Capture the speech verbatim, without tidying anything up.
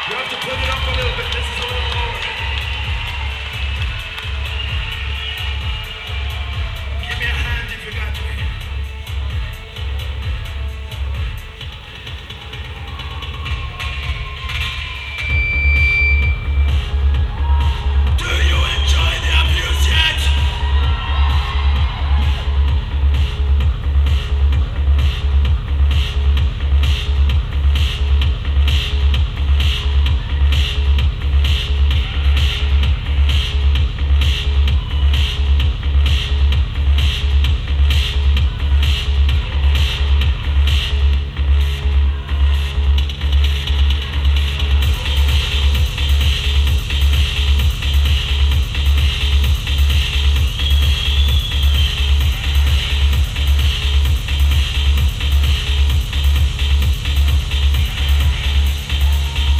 You have to put it up a little bit. This is a little